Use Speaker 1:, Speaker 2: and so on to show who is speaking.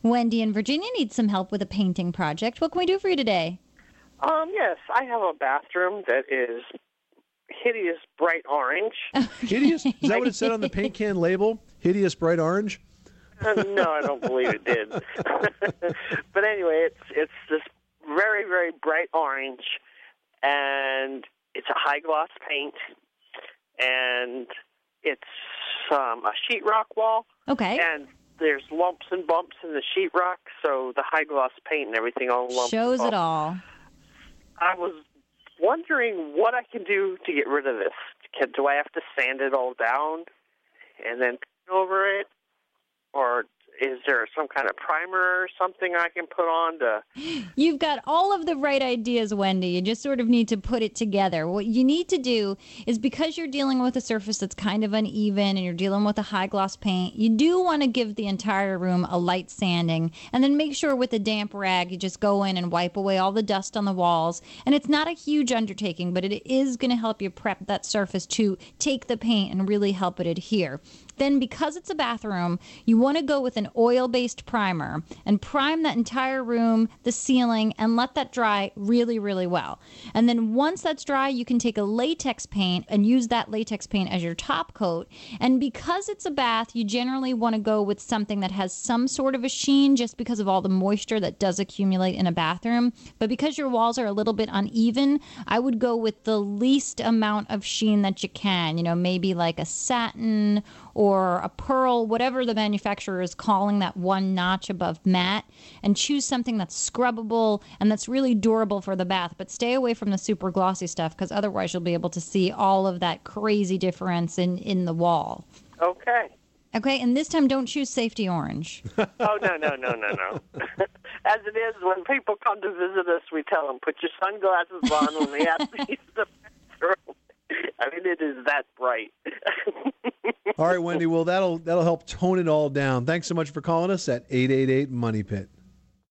Speaker 1: Wendy in Virginia needs some help with a painting project. What can we do for you today?
Speaker 2: Yes, I have a bathroom that is hideous bright orange.
Speaker 3: Hideous? Is that what it said on the paint can label? Hideous bright orange?
Speaker 2: No, I don't believe it did. But anyway, it's this very, very bright orange, and it's a high gloss paint, and it's a sheetrock wall.
Speaker 1: Okay.
Speaker 2: And there's lumps and bumps in the sheetrock, so the high gloss paint and everything all lumps.
Speaker 1: Shows it all.
Speaker 2: I was wondering what I can do to get rid of this. Do I have to sand it all down and then paint over it? Or is there some kind of primer or something I can put on to...
Speaker 1: You've got all of the right ideas, Wendy. You just sort of need to put it together. What you need to do is, because you're dealing with a surface that's kind of uneven and you're dealing with a high gloss paint, you do want to give the entire room a light sanding, and then make sure with a damp rag you just go in and wipe away all the dust on the walls. And it's not a huge undertaking, but it is going to help you prep that surface to take the paint and really help it adhere. Then, because it's a bathroom, you want to go with an oil-based primer and prime that entire room, the ceiling, and let that dry really, really well. And then once that's dry, you can take a latex paint and use that latex paint as your top coat. And because it's a bath, you generally want to go with something that has some sort of a sheen, just because of all the moisture that does accumulate in a bathroom. But because your walls are a little bit uneven, I would go with the least amount of sheen that you can. You know, maybe like a satin or a pearl, whatever the manufacturer is calling that one notch above matte, and choose something that's scrubbable and that's really durable for the bath. But stay away from the super glossy stuff, because otherwise you'll be able to see all of that crazy difference in the wall.
Speaker 2: Okay.
Speaker 1: Okay, and this time don't choose safety orange.
Speaker 2: Oh, no. As it is, when people come to visit us, we tell them, put your sunglasses on when they ask to use the bathroom. I mean, it is that bright.
Speaker 3: All right, Wendy. Well, that'll help tone it all down. Thanks so much for calling us at 888 Money Pit.